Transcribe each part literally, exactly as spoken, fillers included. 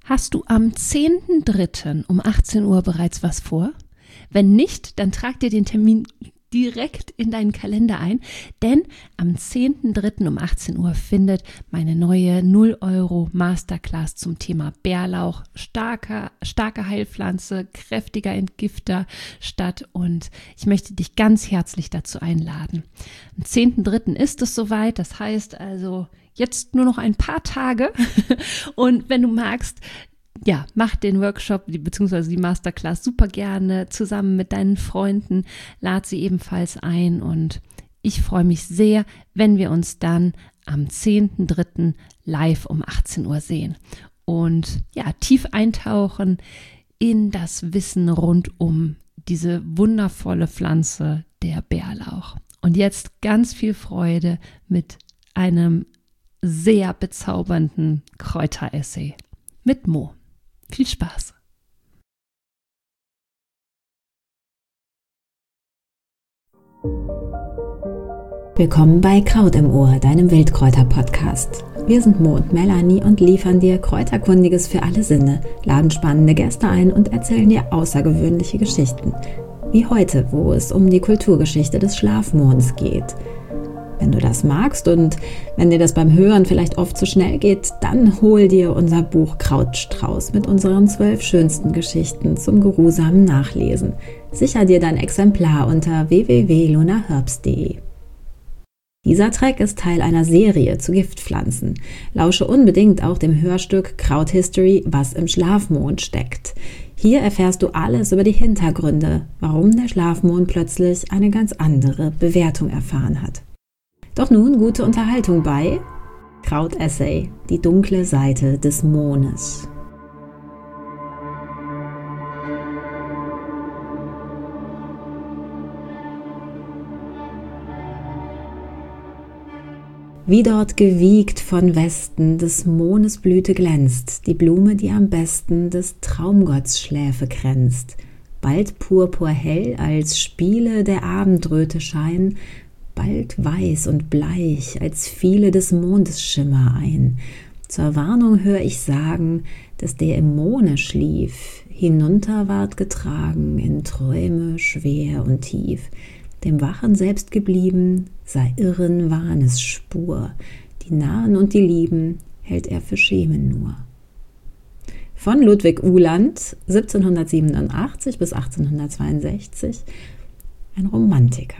Hast du am zehnten dritten um achtzehn Uhr bereits was vor? Wenn nicht, dann trag dir den Termin direkt in deinen Kalender ein, denn am zehnten dritten um achtzehn Uhr findet meine neue null Euro Masterclass zum Thema Bärlauch, starker, starke Heilpflanze, kräftiger Entgifter statt und ich möchte dich ganz herzlich dazu einladen. Am zehnten dritten ist es soweit, das heißt also jetzt nur noch ein paar Tage und wenn du magst, ja, mach den Workshop bzw. die Masterclass super gerne zusammen mit deinen Freunden, lad sie ebenfalls ein und ich freue mich sehr, wenn wir uns dann am zehnten dritten live um achtzehn Uhr sehen und ja, tief eintauchen in das Wissen rund um diese wundervolle Pflanze der Bärlauch. Und jetzt ganz viel Freude mit einem sehr bezaubernden Kräuteressay mit Mo. Viel Spaß! Willkommen bei Kraut im Ohr, deinem Wildkräuter-Podcast. Wir sind Mo und Melanie und liefern dir Kräuterkundiges für alle Sinne, laden spannende Gäste ein und erzählen dir außergewöhnliche Geschichten. Wie heute, wo es um die Kulturgeschichte des Schlafmonds geht. Wenn du das magst und wenn dir das beim Hören vielleicht oft zu schnell geht, dann hol dir unser Buch Krautstrauß mit unseren zwölf schönsten Geschichten zum geruhsamen Nachlesen. Sicher dir dein Exemplar unter w w w punkt luna herbst punkt de. Dieser Track ist Teil einer Serie zu Giftpflanzen. Lausche unbedingt auch dem Hörstück Kraut History, was im Schlafmond steckt. Hier erfährst du alles über die Hintergründe, warum der Schlafmond plötzlich eine ganz andere Bewertung erfahren hat. Doch nun gute Unterhaltung bei Kraut-Essay, die dunkle Seite des Mondes. Wie dort gewiegt von Westen des Mondes Blüte glänzt, die Blume, die am besten des Traumgotts Schläfe kränzt. Bald purpurhell als Spiele der Abendröte Schein, bald weiß und bleich, als fiele des Mondes Schimmer ein. Zur Warnung hör ich sagen, dass der im Monde schlief, hinunter ward getragen in Träume schwer und tief. Dem Wachen selbst geblieben, sei irren Wahnes Spur, die Nahen und die Lieben hält er für Schemen nur. Von Ludwig Uhland, siebzehnhundertsiebenundachtzig bis achtzehnhundertzweiundsechzig, ein Romantiker.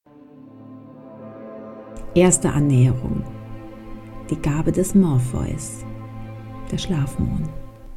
Erste Annäherung. Die Gabe des Morpheus, der Schlafmond.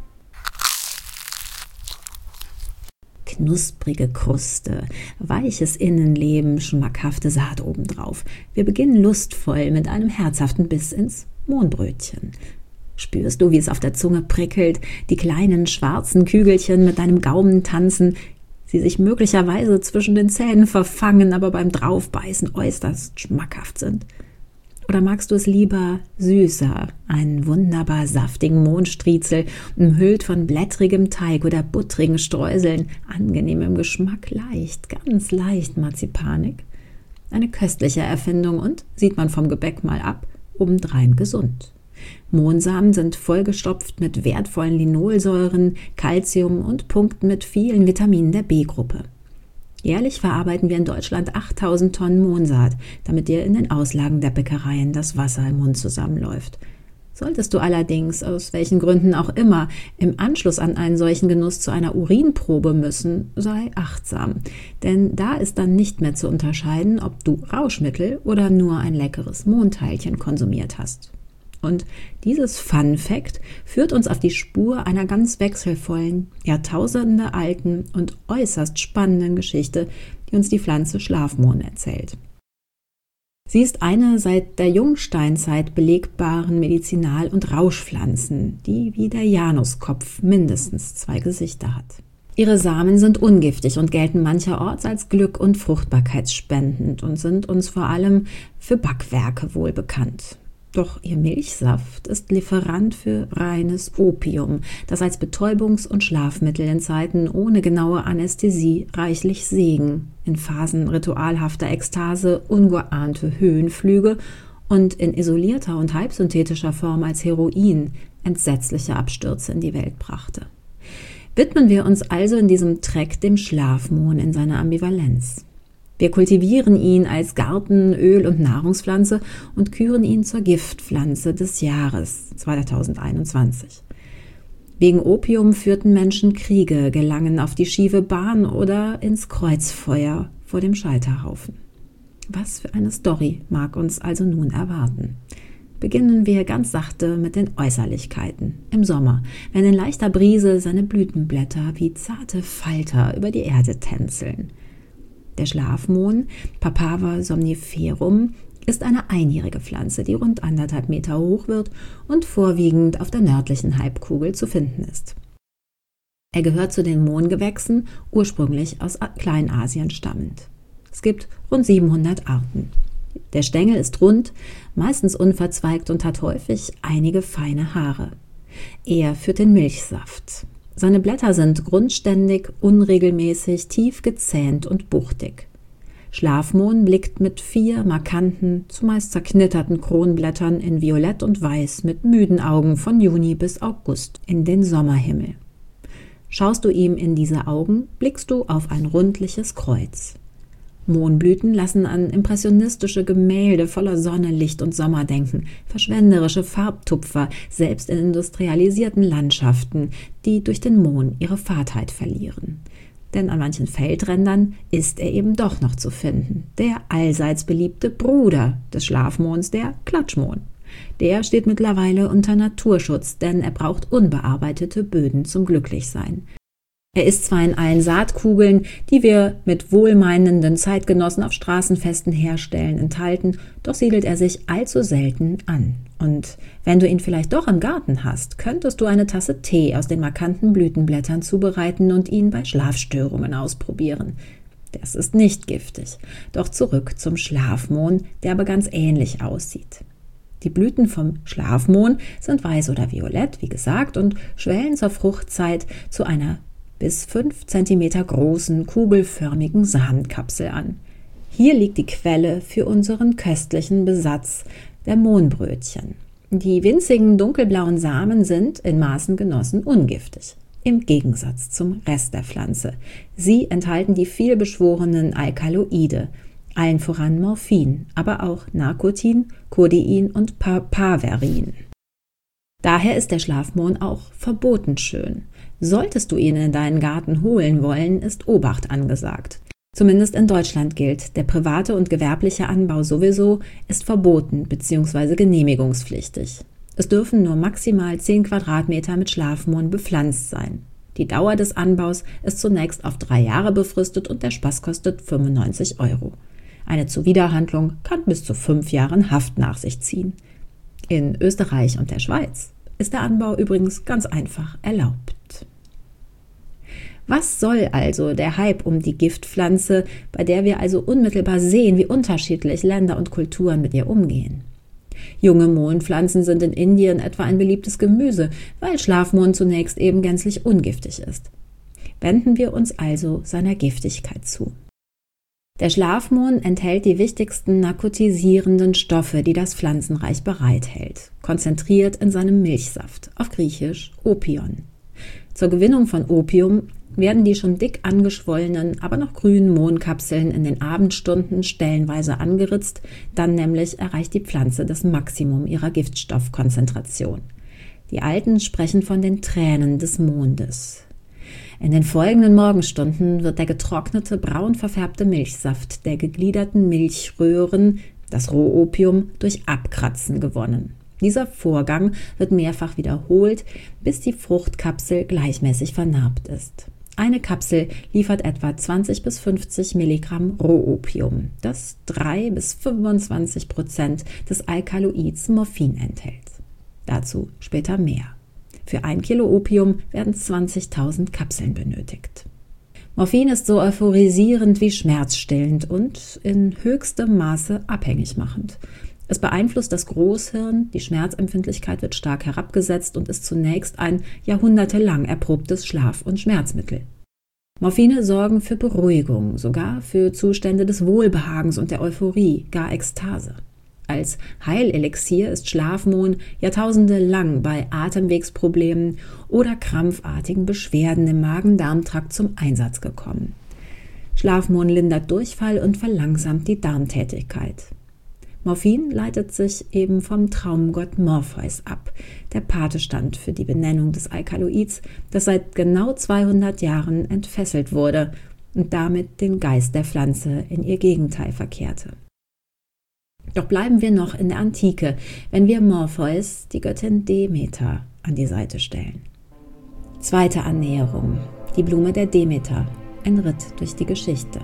Knusprige Kruste, weiches Innenleben, schmackhafte Saat obendrauf. Wir beginnen lustvoll mit einem herzhaften Biss ins Mohnbrötchen. Spürst du, wie es auf der Zunge prickelt, die kleinen schwarzen Kügelchen mit deinem Gaumen tanzen, sie sich möglicherweise zwischen den Zähnen verfangen, aber beim Draufbeißen äußerst schmackhaft sind? Oder magst du es lieber süßer, einen wunderbar saftigen Mohnstriezel, umhüllt von blättrigem Teig oder buttrigen Streuseln, angenehmem Geschmack, leicht, ganz leicht marzipanig? Eine köstliche Erfindung und, sieht man vom Gebäck mal ab, obendrein gesund. Mohnsamen sind vollgestopft mit wertvollen Linolsäuren, Calcium und Punkten mit vielen Vitaminen der B-Gruppe. Jährlich verarbeiten wir in Deutschland achttausend Tonnen Mohnsaat, damit dir in den Auslagen der Bäckereien das Wasser im Mund zusammenläuft. Solltest du allerdings, aus welchen Gründen auch immer, im Anschluss an einen solchen Genuss zu einer Urinprobe müssen, sei achtsam. Denn da ist dann nicht mehr zu unterscheiden, ob du Rauschmittel oder nur ein leckeres Mohnteilchen konsumiert hast. Und dieses Fun Fact führt uns auf die Spur einer ganz wechselvollen, Jahrtausende alten und äußerst spannenden Geschichte, die uns die Pflanze Schlafmohn erzählt. Sie ist eine seit der Jungsteinzeit belegbaren Medizinal- und Rauschpflanzen, die wie der Januskopf mindestens zwei Gesichter hat. Ihre Samen sind ungiftig und gelten mancherorts als glück- und fruchtbarkeitsspendend und sind uns vor allem für Backwerke wohl bekannt. Doch ihr Milchsaft ist Lieferant für reines Opium, das als Betäubungs- und Schlafmittel in Zeiten ohne genaue Anästhesie reichlich Segen, in Phasen ritualhafter Ekstase ungeahnte Höhenflüge und in isolierter und halbsynthetischer Form als Heroin entsetzliche Abstürze in die Welt brachte. Widmen wir uns also in diesem Track dem Schlafmohn in seiner Ambivalenz. Wir kultivieren ihn als Garten-, Öl- und Nahrungspflanze und küren ihn zur Giftpflanze des Jahres zweitausendeinundzwanzig. Wegen Opium führten Menschen Kriege, gelangen auf die schiefe Bahn oder ins Kreuzfeuer vor dem Scheiterhaufen. Was für eine Story mag uns also nun erwarten? Beginnen wir ganz sachte mit den Äußerlichkeiten. Im Sommer, wenn in leichter Brise seine Blütenblätter wie zarte Falter über die Erde tänzeln. Der Schlafmohn, Papaver somniferum, ist eine einjährige Pflanze, die rund anderthalb Meter hoch wird und vorwiegend auf der nördlichen Halbkugel zu finden ist. Er gehört zu den Mohngewächsen, ursprünglich aus Kleinasien stammend. Es gibt rund siebenhundert Arten. Der Stängel ist rund, meistens unverzweigt und hat häufig einige feine Haare. Er führt den Milchsaft. Seine Blätter sind grundständig, unregelmäßig, tief gezähnt und buchtig. Schlafmohn blickt mit vier markanten, zumeist zerknitterten Kronblättern in Violett und Weiß mit müden Augen von Juni bis August in den Sommerhimmel. Schaust du ihm in diese Augen, blickst du auf ein rundliches Kreuz. Mohnblüten lassen an impressionistische Gemälde voller Sonne, Licht und Sommer denken, verschwenderische Farbtupfer, selbst in industrialisierten Landschaften, die durch den Mohn ihre Fadheit verlieren. Denn an manchen Feldrändern ist er eben doch noch zu finden, der allseits beliebte Bruder des Schlafmohns, der Klatschmohn. Der steht mittlerweile unter Naturschutz, denn er braucht unbearbeitete Böden zum Glücklichsein. Er ist zwar in allen Saatkugeln, die wir mit wohlmeinenden Zeitgenossen auf Straßenfesten herstellen, enthalten, doch siedelt er sich allzu selten an. Und wenn du ihn vielleicht doch im Garten hast, könntest du eine Tasse Tee aus den markanten Blütenblättern zubereiten und ihn bei Schlafstörungen ausprobieren. Das ist nicht giftig. Doch zurück zum Schlafmohn, der aber ganz ähnlich aussieht. Die Blüten vom Schlafmohn sind weiß oder violett, wie gesagt, und schwellen zur Fruchtzeit zu einer bis fünf Zentimeter großen, kugelförmigen Samenkapsel an. Hier liegt die Quelle für unseren köstlichen Besatz der Mohnbrötchen. Die winzigen dunkelblauen Samen sind, in Maßen genossen, ungiftig, im Gegensatz zum Rest der Pflanze. Sie enthalten die vielbeschworenen Alkaloide, allen voran Morphin, aber auch Narkotin, Codein und Papaverin. Daher ist der Schlafmohn auch verboten schön. Solltest du ihn in deinen Garten holen wollen, ist Obacht angesagt. Zumindest in Deutschland gilt, der private und gewerbliche Anbau sowieso ist verboten bzw. genehmigungspflichtig. Es dürfen nur maximal zehn Quadratmeter mit Schlafmohn bepflanzt sein. Die Dauer des Anbaus ist zunächst auf drei Jahre befristet und der Spaß kostet fünfundneunzig Euro. Eine Zuwiderhandlung kann bis zu fünf Jahren Haft nach sich ziehen. In Österreich und der Schweiz ist der Anbau übrigens ganz einfach erlaubt. Was soll also der Hype um die Giftpflanze, bei der wir also unmittelbar sehen, wie unterschiedlich Länder und Kulturen mit ihr umgehen? Junge Mohnpflanzen sind in Indien etwa ein beliebtes Gemüse, weil Schlafmohn zunächst eben gänzlich ungiftig ist. Wenden wir uns also seiner Giftigkeit zu. Der Schlafmohn enthält die wichtigsten narkotisierenden Stoffe, die das Pflanzenreich bereithält, konzentriert in seinem Milchsaft, auf Griechisch Opion. Zur Gewinnung von Opium werden die schon dick angeschwollenen, aber noch grünen Mohnkapseln in den Abendstunden stellenweise angeritzt, dann nämlich erreicht die Pflanze das Maximum ihrer Giftstoffkonzentration. Die Alten sprechen von den Tränen des Mondes. In den folgenden Morgenstunden wird der getrocknete, braun verfärbte Milchsaft der gegliederten Milchröhren, das Rohopium, durch Abkratzen gewonnen. Dieser Vorgang wird mehrfach wiederholt, bis die Fruchtkapsel gleichmäßig vernarbt ist. Eine Kapsel liefert etwa zwanzig bis fünfzig Milligramm Rohopium, das drei bis fünfundzwanzig Prozent des Alkaloids Morphin enthält. Dazu später mehr. Für ein Kilo Opium werden zwanzigtausend Kapseln benötigt. Morphin ist so euphorisierend wie schmerzstillend und in höchstem Maße abhängig machend. Es beeinflusst das Großhirn, die Schmerzempfindlichkeit wird stark herabgesetzt und ist zunächst ein jahrhundertelang erprobtes Schlaf- und Schmerzmittel. Morphine sorgen für Beruhigung, sogar für Zustände des Wohlbehagens und der Euphorie, gar Ekstase. Als Heilelixier ist Schlafmohn jahrtausendelang bei Atemwegsproblemen oder krampfartigen Beschwerden im Magen-Darm-Trakt zum Einsatz gekommen. Schlafmohn lindert Durchfall und verlangsamt die Darmtätigkeit. Morphin leitet sich eben vom Traumgott Morpheus ab, der Pate stand für die Benennung des Alkaloids, das seit genau zweihundert Jahren entfesselt wurde und damit den Geist der Pflanze in ihr Gegenteil verkehrte. Doch bleiben wir noch in der Antike, wenn wir Morpheus, die Göttin Demeter, an die Seite stellen. Zweite Annäherung, die Blume der Demeter, ein Ritt durch die Geschichte.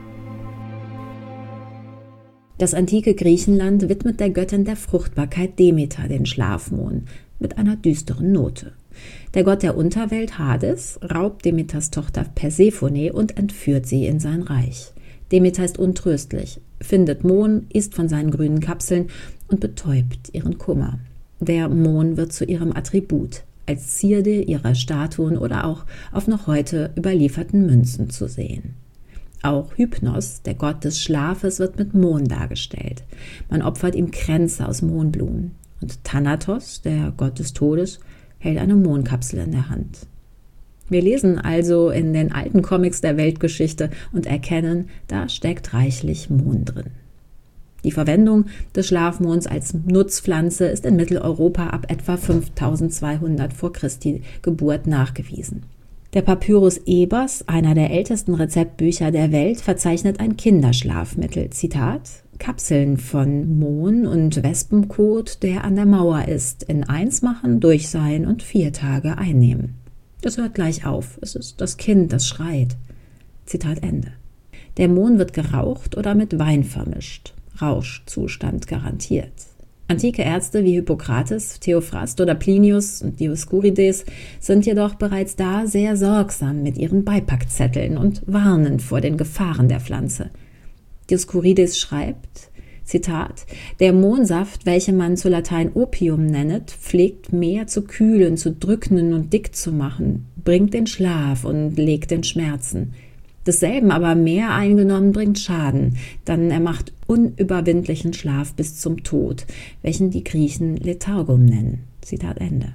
Das antike Griechenland widmet der Göttin der Fruchtbarkeit Demeter den Schlafmohn mit einer düsteren Note. Der Gott der Unterwelt Hades raubt Demeters Tochter Persephone und entführt sie in sein Reich. Demeter ist untröstlich, findet Mohn, isst von seinen grünen Kapseln und betäubt ihren Kummer. Der Mohn wird zu ihrem Attribut, als Zierde ihrer Statuen oder auch auf noch heute überlieferten Münzen zu sehen. Auch Hypnos, der Gott des Schlafes, wird mit Mohn dargestellt. Man opfert ihm Kränze aus Mohnblumen. Und Thanatos, der Gott des Todes, hält eine Mohnkapsel in der Hand. Wir lesen also in den alten Comics der Weltgeschichte und erkennen, da steckt reichlich Mohn drin. Die Verwendung des Schlafmohns als Nutzpflanze ist in Mitteleuropa ab etwa fünftausendzweihundert vor Christi Geburt nachgewiesen. Der Papyrus Ebers, einer der ältesten Rezeptbücher der Welt, verzeichnet ein Kinderschlafmittel. Zitat: Kapseln von Mohn und Wespenkot, der an der Mauer ist, in eins machen, durch sein und vier Tage einnehmen. Es hört gleich auf, es ist das Kind, das schreit. Zitat Ende. Der Mohn wird geraucht oder mit Wein vermischt. Rauschzustand garantiert. Antike Ärzte wie Hippokrates, Theophrast oder Plinius und Dioskurides sind jedoch bereits da sehr sorgsam mit ihren Beipackzetteln und warnen vor den Gefahren der Pflanze. Dioskurides schreibt, Zitat: Der Mohnsaft, welchen man zu Latein Opium nennet, pflegt mehr zu kühlen, zu drücken und dick zu machen, bringt den Schlaf und legt den Schmerzen. Desselben aber mehr eingenommen bringt Schaden, dann er macht unüberwindlichen Schlaf bis zum Tod, welchen die Griechen Lethargum nennen. Zitat Ende.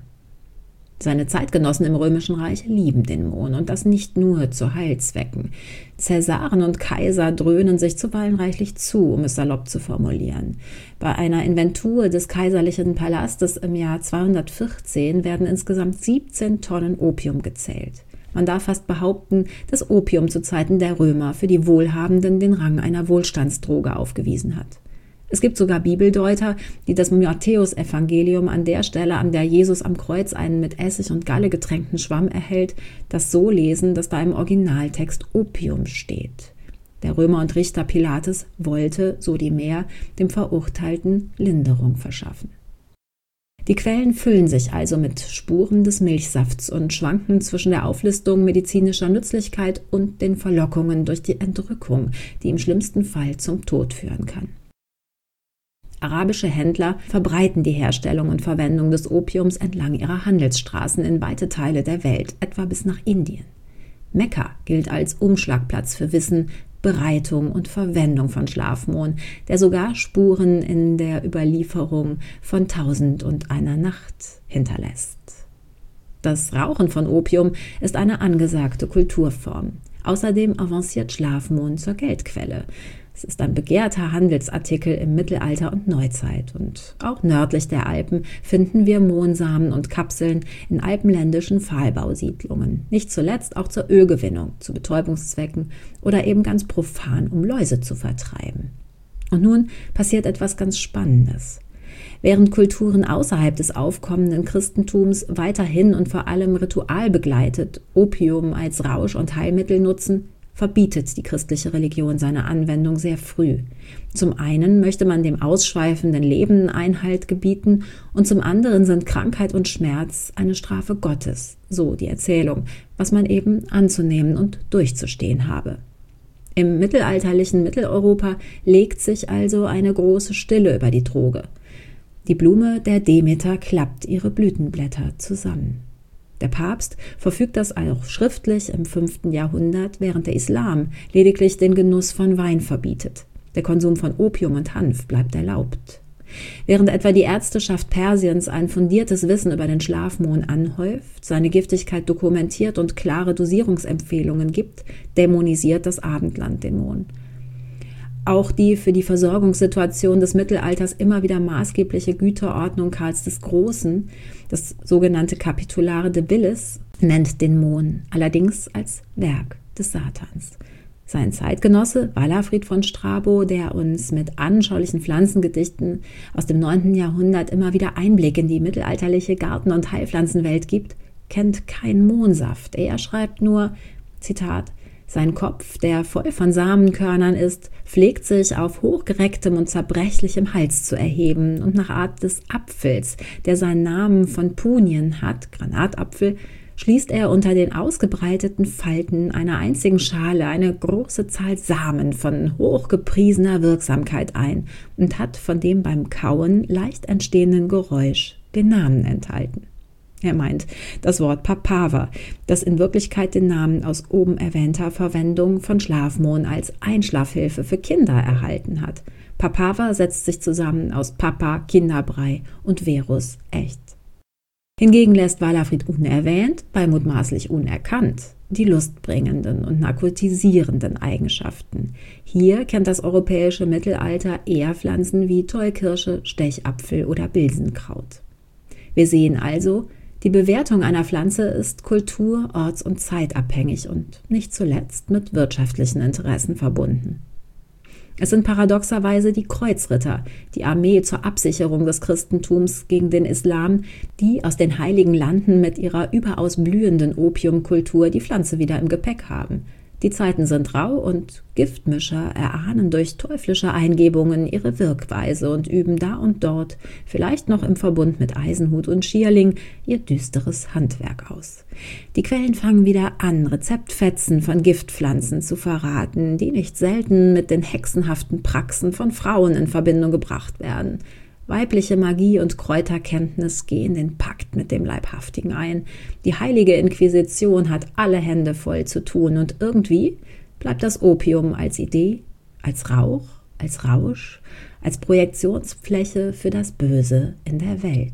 Seine Zeitgenossen im Römischen Reich lieben den Mohn und das nicht nur zu Heilzwecken. Cäsaren und Kaiser dröhnen sich zuweilen reichlich zu, um es salopp zu formulieren. Bei einer Inventur des kaiserlichen Palastes im Jahr zweihundertvierzehn werden insgesamt siebzehn Tonnen Opium gezählt. Man darf fast behaupten, dass Opium zu Zeiten der Römer für die Wohlhabenden den Rang einer Wohlstandsdroge aufgewiesen hat. Es gibt sogar Bibeldeuter, die das Matthäusevangelium an der Stelle, an der Jesus am Kreuz einen mit Essig und Galle getränkten Schwamm erhält, das so lesen, dass da im Originaltext Opium steht. Der Römer und Richter Pilates wollte, so die Mehr, dem Verurteilten Linderung verschaffen. Die Quellen füllen sich also mit Spuren des Milchsafts und schwanken zwischen der Auflistung medizinischer Nützlichkeit und den Verlockungen durch die Entrückung, die im schlimmsten Fall zum Tod führen kann. Arabische Händler verbreiten die Herstellung und Verwendung des Opiums entlang ihrer Handelsstraßen in weite Teile der Welt, etwa bis nach Indien. Mekka gilt als Umschlagplatz für Wissen, Bereitung und Verwendung von Schlafmohn, der sogar Spuren in der Überlieferung von Tausend und einer Nacht hinterlässt. Das Rauchen von Opium ist eine angesagte Kulturform. Außerdem avanciert Schlafmohn zur Geldquelle. Es ist ein begehrter Handelsartikel im Mittelalter und Neuzeit. Und auch nördlich der Alpen finden wir Mohnsamen und Kapseln in alpenländischen Pfahlbausiedlungen. Nicht zuletzt auch zur Ölgewinnung, zu Betäubungszwecken oder eben ganz profan, um Läuse zu vertreiben. Und nun passiert etwas ganz Spannendes. Während Kulturen außerhalb des aufkommenden Christentums weiterhin und vor allem ritualbegleitet Opium als Rausch- und Heilmittel nutzen, verbietet die christliche Religion seine Anwendung sehr früh. Zum einen möchte man dem ausschweifenden Leben Einhalt gebieten und zum anderen sind Krankheit und Schmerz eine Strafe Gottes, so die Erzählung, was man eben anzunehmen und durchzustehen habe. Im mittelalterlichen Mitteleuropa legt sich also eine große Stille über die Droge. Die Blume der Demeter klappt ihre Blütenblätter zusammen. Der Papst verfügt das auch schriftlich im fünften Jahrhundert, während der Islam lediglich den Genuss von Wein verbietet. Der Konsum von Opium und Hanf bleibt erlaubt. Während etwa die Ärzteschaft Persiens ein fundiertes Wissen über den Schlafmohn anhäuft, seine Giftigkeit dokumentiert und klare Dosierungsempfehlungen gibt, dämonisiert das Abendland den Mohn. Auch die für die Versorgungssituation des Mittelalters immer wieder maßgebliche Güterordnung Karls des Großen, das sogenannte Capitulare de Villis, nennt den Mohn allerdings als Werk des Satans. Sein Zeitgenosse Walafrid von Strabo, der uns mit anschaulichen Pflanzengedichten aus dem neunten Jahrhundert immer wieder Einblick in die mittelalterliche Garten- und Heilpflanzenwelt gibt, kennt kein Mohnsaft. Er schreibt nur, Zitat, sein Kopf, der voll von Samenkörnern ist, pflegt sich auf hochgerecktem und zerbrechlichem Hals zu erheben und nach Art des Apfels, der seinen Namen von Punien hat, Granatapfel, schließt er unter den ausgebreiteten Falten einer einzigen Schale eine große Zahl Samen von hochgepriesener Wirksamkeit ein und hat von dem beim Kauen leicht entstehenden Geräusch den Namen enthalten. Er meint das Wort Papava, das in Wirklichkeit den Namen aus oben erwähnter Verwendung von Schlafmohn als Einschlafhilfe für Kinder erhalten hat. Papava setzt sich zusammen aus Papa, Kinderbrei und Verus, echt. Hingegen lässt Walafrid unerwähnt, bei mutmaßlich unerkannt, die lustbringenden und narkotisierenden Eigenschaften. Hier kennt das europäische Mittelalter eher Pflanzen wie Tollkirsche, Stechapfel oder Bilsenkraut. Wir sehen also, die Bewertung einer Pflanze ist kultur-, orts- und zeitabhängig und nicht zuletzt mit wirtschaftlichen Interessen verbunden. Es sind paradoxerweise die Kreuzritter, die Armee zur Absicherung des Christentums gegen den Islam, die aus den heiligen Landen mit ihrer überaus blühenden Opiumkultur die Pflanze wieder im Gepäck haben. Die Zeiten sind rau und Giftmischer erahnen durch teuflische Eingebungen ihre Wirkweise und üben da und dort, vielleicht noch im Verbund mit Eisenhut und Schierling, ihr düsteres Handwerk aus. Die Quellen fangen wieder an, Rezeptfetzen von Giftpflanzen zu verraten, die nicht selten mit den hexenhaften Praxen von Frauen in Verbindung gebracht werden. Weibliche Magie und Kräuterkenntnis gehen den Pakt mit dem Leibhaftigen ein. Die heilige Inquisition hat alle Hände voll zu tun und irgendwie bleibt das Opium als Idee, als Rauch, als Rausch, als Projektionsfläche für das Böse in der Welt.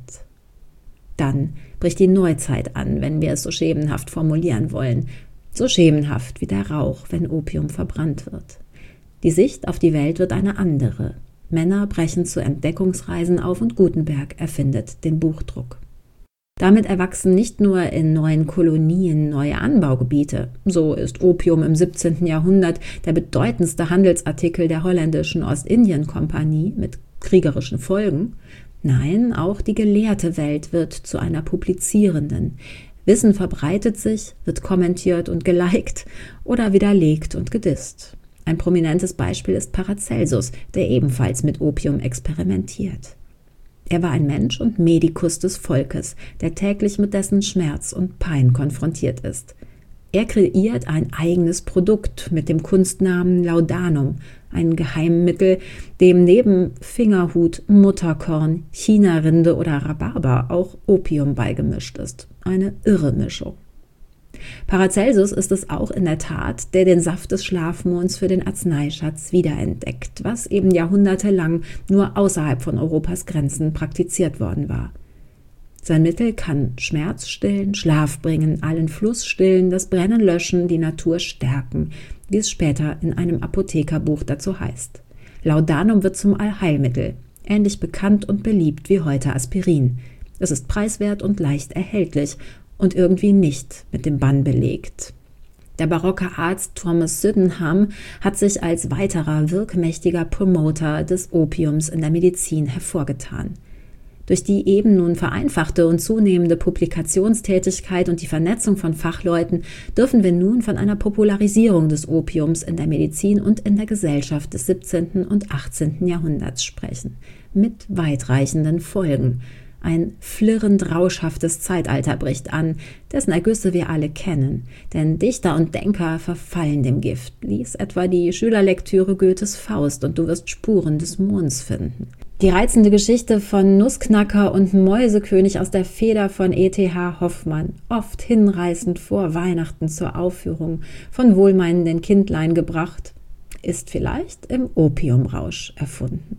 Dann bricht die Neuzeit an, wenn wir es so schemenhaft formulieren wollen. So schemenhaft wie der Rauch, wenn Opium verbrannt wird. Die Sicht auf die Welt wird eine andere. Männer brechen zu Entdeckungsreisen auf und Gutenberg erfindet den Buchdruck. Damit erwachsen nicht nur in neuen Kolonien neue Anbaugebiete. So ist Opium im siebzehnten Jahrhundert der bedeutendste Handelsartikel der holländischen Ostindien-Kompanie mit kriegerischen Folgen. Nein, auch die gelehrte Welt wird zu einer publizierenden. Wissen verbreitet sich, wird kommentiert und geliked oder widerlegt und gedisst. Ein prominentes Beispiel ist Paracelsus, der ebenfalls mit Opium experimentiert. Er war ein Mensch und Medikus des Volkes, der täglich mit dessen Schmerz und Pein konfrontiert ist. Er kreiert ein eigenes Produkt mit dem Kunstnamen Laudanum, ein Geheimmittel, dem neben Fingerhut, Mutterkorn, Chinarinde oder Rhabarber auch Opium beigemischt ist. Eine irre Mischung. Paracelsus ist es auch in der Tat, der den Saft des Schlafmohns für den Arzneischatz wiederentdeckt, was eben jahrhundertelang nur außerhalb von Europas Grenzen praktiziert worden war. Sein Mittel kann Schmerz stillen, Schlaf bringen, allen Fluss stillen, das Brennen löschen, die Natur stärken, wie es später in einem Apothekerbuch dazu heißt. Laudanum wird zum Allheilmittel, ähnlich bekannt und beliebt wie heute Aspirin. Es ist preiswert und leicht erhältlich und irgendwie nicht mit dem Bann belegt. Der barocke Arzt Thomas Sydenham hat sich als weiterer wirkmächtiger Promoter des Opiums in der Medizin hervorgetan. Durch die eben nun vereinfachte und zunehmende Publikationstätigkeit und die Vernetzung von Fachleuten dürfen wir nun von einer Popularisierung des Opiums in der Medizin und in der Gesellschaft des siebzehnten und achtzehnten Jahrhunderts sprechen, mit weitreichenden Folgen. Ein flirrend rauschhaftes Zeitalter bricht an, dessen Ergüsse wir alle kennen, denn Dichter und Denker verfallen dem Gift. Lies etwa die Schülerlektüre Goethes Faust und du wirst Spuren des Mohns finden. Die reizende Geschichte von Nussknacker und Mäusekönig aus der Feder von E T H Hoffmann, oft hinreißend vor Weihnachten zur Aufführung von wohlmeinenden Kindlein gebracht, ist vielleicht im Opiumrausch erfunden.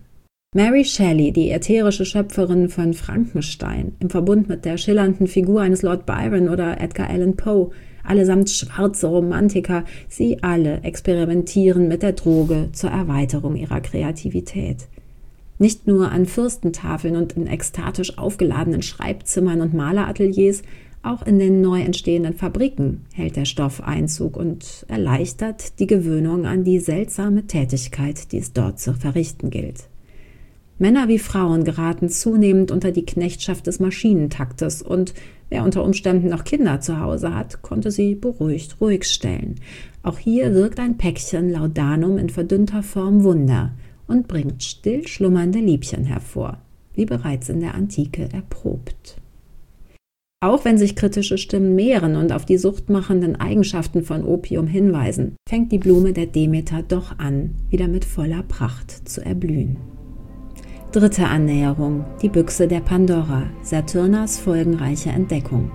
Mary Shelley, die ätherische Schöpferin von Frankenstein, im Verbund mit der schillernden Figur eines Lord Byron oder Edgar Allan Poe, allesamt schwarze Romantiker, sie alle experimentieren mit der Droge zur Erweiterung ihrer Kreativität. Nicht nur an Fürstentafeln und in ekstatisch aufgeladenen Schreibzimmern und Malerateliers, auch in den neu entstehenden Fabriken hält der Stoff Einzug und erleichtert die Gewöhnung an die seltsame Tätigkeit, die es dort zu verrichten gilt. Männer wie Frauen geraten zunehmend unter die Knechtschaft des Maschinentaktes und wer unter Umständen noch Kinder zu Hause hat, konnte sie beruhigt ruhig stellen. Auch hier wirkt ein Päckchen Laudanum in verdünnter Form Wunder und bringt still schlummernde Liebchen hervor, wie bereits in der Antike erprobt. Auch wenn sich kritische Stimmen mehren und auf die suchtmachenden Eigenschaften von Opium hinweisen, fängt die Blume der Demeter doch an, wieder mit voller Pracht zu erblühen. Dritte Annäherung, die Büchse der Pandora, Saturnas folgenreiche Entdeckung.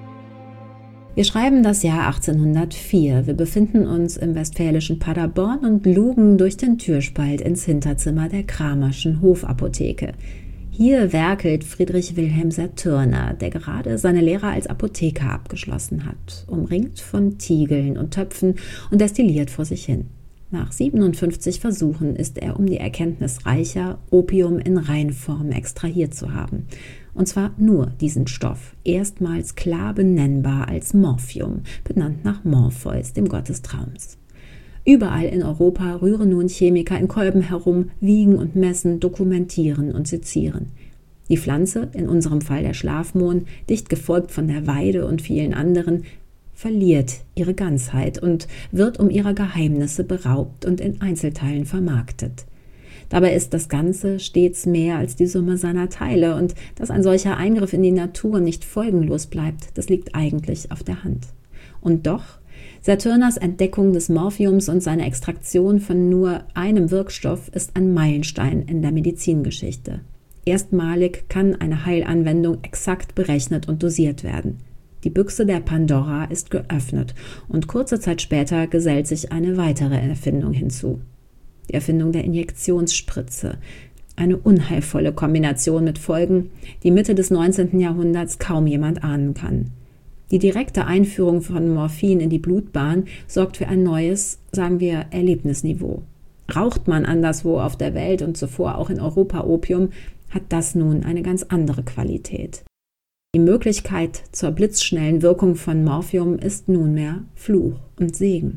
Wir schreiben das Jahr achtzehnhundertvier. Wir befinden uns im westfälischen Paderborn und lugen durch den Türspalt ins Hinterzimmer der Kramerschen Hofapotheke. Hier werkelt Friedrich Wilhelm Saturner, der gerade seine Lehre als Apotheker abgeschlossen hat, umringt von Tiegeln und Töpfen und destilliert vor sich hin. Nach siebenundfünfzig Versuchen ist er um die Erkenntnis reicher, Opium in Reinform extrahiert zu haben. Und zwar nur diesen Stoff, erstmals klar benennbar als Morphium, benannt nach Morpheus, dem Gott des Traums. Überall in Europa rühren nun Chemiker in Kolben herum, wiegen und messen, dokumentieren und sezieren. Die Pflanze, in unserem Fall der Schlafmohn, dicht gefolgt von der Weide und vielen anderen, verliert ihre Ganzheit und wird um ihrer Geheimnisse beraubt und in Einzelteilen vermarktet. Dabei ist das Ganze stets mehr als die Summe seiner Teile und dass ein solcher Eingriff in die Natur nicht folgenlos bleibt, das liegt eigentlich auf der Hand. Und doch, Saturners Entdeckung des Morphiums und seine Extraktion von nur einem Wirkstoff ist ein Meilenstein in der Medizingeschichte. Erstmalig kann eine Heilanwendung exakt berechnet und dosiert werden. Die Büchse der Pandora ist geöffnet und kurze Zeit später gesellt sich eine weitere Erfindung hinzu. Die Erfindung der Injektionsspritze. Eine unheilvolle Kombination mit Folgen, die Mitte des neunzehnten Jahrhunderts kaum jemand ahnen kann. Die direkte Einführung von Morphin in die Blutbahn sorgt für ein neues, sagen wir, Erlebnisniveau. Raucht man anderswo auf der Welt und zuvor auch in Europa Opium, hat das nun eine ganz andere Qualität. Die Möglichkeit zur blitzschnellen Wirkung von Morphium ist nunmehr Fluch und Segen.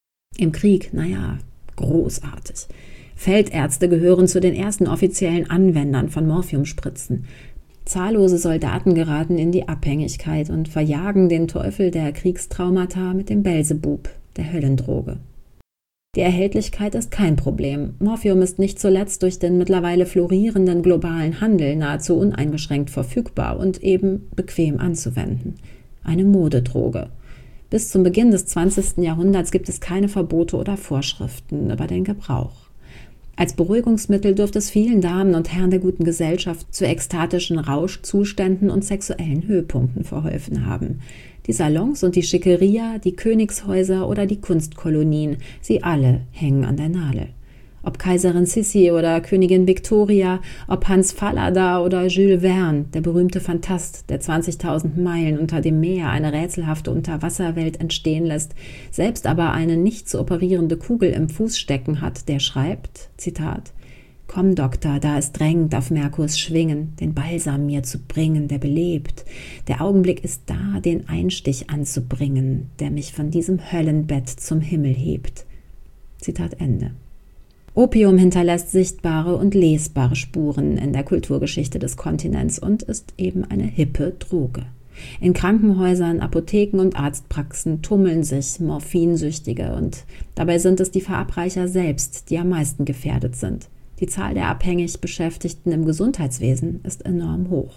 Im Krieg, naja, großartig. Feldärzte gehören zu den ersten offiziellen Anwendern von Morphiumspritzen. Zahllose Soldaten geraten in die Abhängigkeit und verjagen den Teufel der Kriegstraumata mit dem Belzebub, der Höllendroge. Die Erhältlichkeit ist kein Problem. Morphium ist nicht zuletzt durch den mittlerweile florierenden globalen Handel nahezu uneingeschränkt verfügbar und eben bequem anzuwenden. Eine Modedroge. Bis zum Beginn des zwanzigsten Jahrhunderts gibt es keine Verbote oder Vorschriften über den Gebrauch. Als Beruhigungsmittel dürfte es vielen Damen und Herren der guten Gesellschaft zu ekstatischen Rauschzuständen und sexuellen Höhepunkten verholfen haben. Die Salons und die Schickeria, die Königshäuser oder die Kunstkolonien, sie alle hängen an der Nadel. Ob Kaiserin Sissi oder Königin Victoria, ob Hans Fallada oder Jules Verne, der berühmte Phantast, der zwanzigtausend Meilen unter dem Meer eine rätselhafte Unterwasserwelt entstehen lässt, selbst aber eine nicht zu operierende Kugel im Fuß stecken hat, der schreibt, Zitat, »Komm, Doktor, da es drängt, auf Merkurs Schwingen, den Balsam mir zu bringen, der belebt. Der Augenblick ist da, den Einstich anzubringen, der mich von diesem Höllenbett zum Himmel hebt.« Zitat Ende. Opium hinterlässt sichtbare und lesbare Spuren in der Kulturgeschichte des Kontinents und ist eben eine hippe Droge. In Krankenhäusern, Apotheken und Arztpraxen tummeln sich Morphinsüchtige und dabei sind es die Verabreicher selbst, die am meisten gefährdet sind. Die Zahl der abhängig Beschäftigten im Gesundheitswesen ist enorm hoch.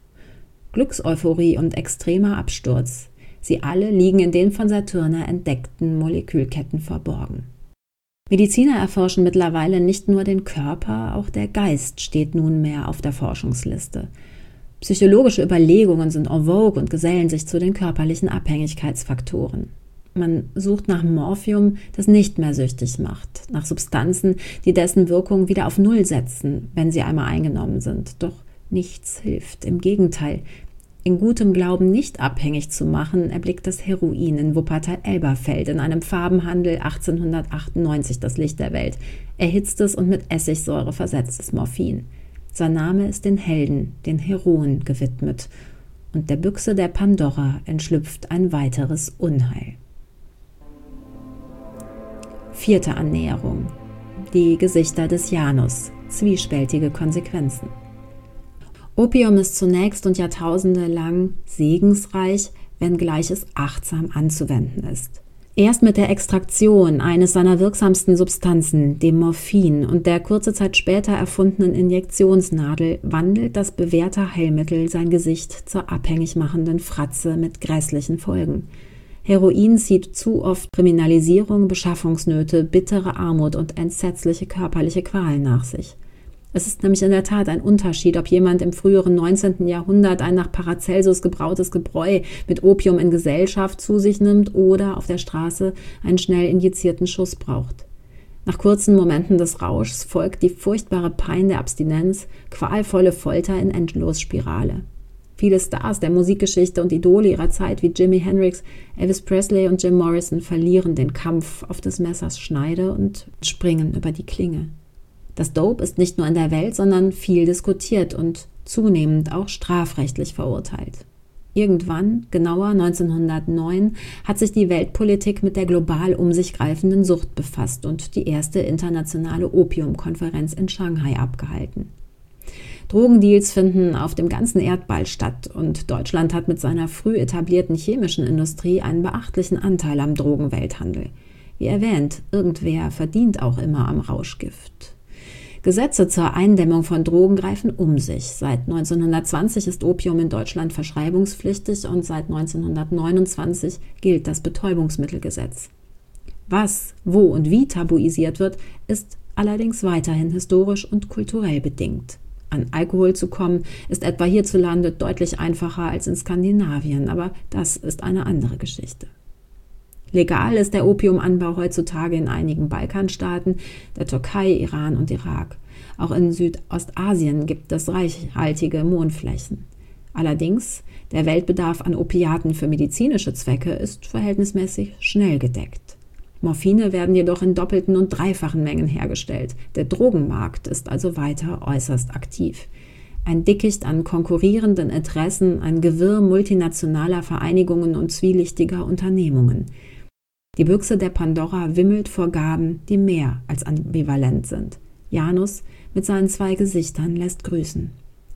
Glückseuphorie und extremer Absturz, sie alle liegen in den von Saturner entdeckten Molekülketten verborgen. Mediziner erforschen mittlerweile nicht nur den Körper, auch der Geist steht nunmehr auf der Forschungsliste. Psychologische Überlegungen sind en vogue und gesellen sich zu den körperlichen Abhängigkeitsfaktoren. Man sucht nach Morphium, das nicht mehr süchtig macht, nach Substanzen, die dessen Wirkung wieder auf Null setzen, wenn sie einmal eingenommen sind. Doch nichts hilft. Im Gegenteil, in gutem Glauben nicht abhängig zu machen, erblickt das Heroin in Wuppertal-Elberfeld in einem Farbenhandel achtzehnhundertachtundneunzig das Licht der Welt. Erhitztes und mit Essigsäure versetztes Morphin. Sein Name ist den Helden, den Heroen gewidmet. Und der Büchse der Pandora entschlüpft ein weiteres Unheil. Vierte Annäherung. Die Gesichter des Janus. Zwiespältige Konsequenzen. Opium ist zunächst und Jahrtausende lang segensreich, wenngleich es achtsam anzuwenden ist. Erst mit der Extraktion eines seiner wirksamsten Substanzen, dem Morphin, und der kurze Zeit später erfundenen Injektionsnadel wandelt das bewährte Heilmittel sein Gesicht zur abhängig machenden Fratze mit grässlichen Folgen. Heroin zieht zu oft Kriminalisierung, Beschaffungsnöte, bittere Armut und entsetzliche körperliche Qualen nach sich. Es ist nämlich in der Tat ein Unterschied, ob jemand im früheren neunzehnten Jahrhundert ein nach Paracelsus gebrautes Gebräu mit Opium in Gesellschaft zu sich nimmt oder auf der Straße einen schnell injizierten Schuss braucht. Nach kurzen Momenten des Rauschs folgt die furchtbare Pein der Abstinenz, qualvolle Folter in Endlosspirale. Viele Stars der Musikgeschichte und Idole ihrer Zeit wie Jimi Hendrix, Elvis Presley und Jim Morrison verlieren den Kampf auf des Messers Schneide und springen über die Klinge. Das Dope ist nicht nur in der Welt, sondern viel diskutiert und zunehmend auch strafrechtlich verurteilt. Irgendwann, genauer neunzehnhundertneun, hat sich die Weltpolitik mit der global um sich greifenden Sucht befasst und die erste internationale Opiumkonferenz in Shanghai abgehalten. Drogendeals finden auf dem ganzen Erdball statt und Deutschland hat mit seiner früh etablierten chemischen Industrie einen beachtlichen Anteil am Drogenwelthandel. Wie erwähnt, irgendwer verdient auch immer am Rauschgift. Gesetze zur Eindämmung von Drogen greifen um sich. Seit neunzehnhundertzwanzig ist Opium in Deutschland verschreibungspflichtig und seit neunzehnhundertneunundzwanzig gilt das Betäubungsmittelgesetz. Was, wo und wie tabuisiert wird, ist allerdings weiterhin historisch und kulturell bedingt. An Alkohol zu kommen, ist etwa hierzulande deutlich einfacher als in Skandinavien, aber das ist eine andere Geschichte. Legal ist der Opiumanbau heutzutage in einigen Balkanstaaten, der Türkei, Iran und Irak. Auch in Südostasien gibt es reichhaltige Mohnflächen. Allerdings, der Weltbedarf an Opiaten für medizinische Zwecke ist verhältnismäßig schnell gedeckt. Morphine werden jedoch in doppelten und dreifachen Mengen hergestellt. Der Drogenmarkt ist also weiter äußerst aktiv. Ein Dickicht an konkurrierenden Interessen, ein Gewirr multinationaler Vereinigungen und zwielichtiger Unternehmungen. Die Büchse der Pandora wimmelt vor Gaben, die mehr als ambivalent sind. Janus mit seinen zwei Gesichtern lässt grüßen.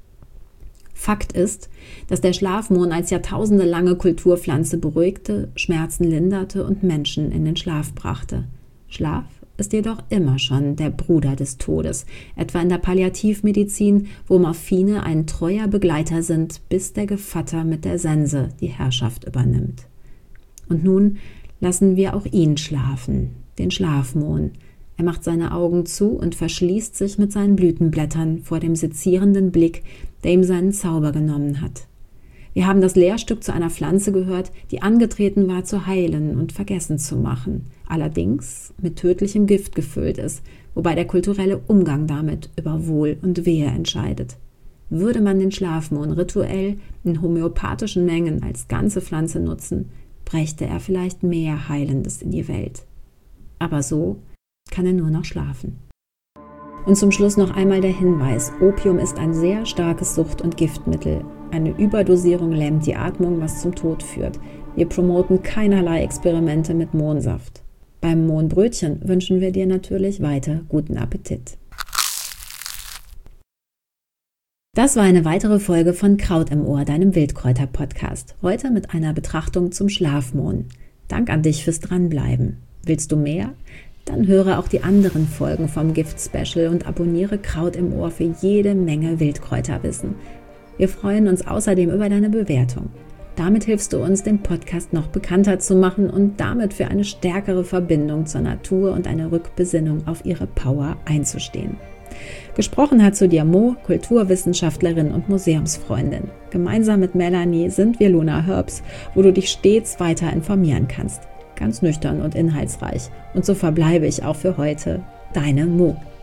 Fakt ist, dass der Schlafmohn als jahrtausendelange Kulturpflanze beruhigte, Schmerzen linderte und Menschen in den Schlaf brachte. Schlaf ist jedoch immer schon der Bruder des Todes, etwa in der Palliativmedizin, wo Morphine ein treuer Begleiter sind, bis der Gevatter mit der Sense die Herrschaft übernimmt. Und nun lassen wir auch ihn schlafen, den Schlafmohn. Er macht seine Augen zu und verschließt sich mit seinen Blütenblättern vor dem sezierenden Blick, der ihm seinen Zauber genommen hat. Wir haben das Lehrstück zu einer Pflanze gehört, die angetreten war zu heilen und vergessen zu machen, allerdings mit tödlichem Gift gefüllt ist, wobei der kulturelle Umgang damit über Wohl und Wehe entscheidet. Würde man den Schlafmohn rituell in homöopathischen Mengen als ganze Pflanze nutzen, brächte er vielleicht mehr Heilendes in die Welt. Aber so kann er nur noch schlafen. Und zum Schluss noch einmal der Hinweis: Opium ist ein sehr starkes Sucht- und Giftmittel. Eine Überdosierung lähmt die Atmung, was zum Tod führt. Wir promoten keinerlei Experimente mit Mohnsaft. Beim Mohnbrötchen wünschen wir dir natürlich weiter guten Appetit. Das war eine weitere Folge von Kraut im Ohr, deinem Wildkräuter-Podcast. Heute mit einer Betrachtung zum Schlafmohn. Dank an dich fürs Dranbleiben. Willst du mehr? Dann höre auch die anderen Folgen vom Gift-Special und abonniere Kraut im Ohr für jede Menge Wildkräuterwissen. Wir freuen uns außerdem über deine Bewertung. Damit hilfst du uns, den Podcast noch bekannter zu machen und damit für eine stärkere Verbindung zur Natur und eine Rückbesinnung auf ihre Power einzustehen. Gesprochen hat zu dir Mo, Kulturwissenschaftlerin und Museumsfreundin. Gemeinsam mit Melanie sind wir Luna Herbs, wo du dich stets weiter informieren kannst. ganz nüchtern und inhaltsreich. Und so verbleibe ich auch für heute. Deine Mo.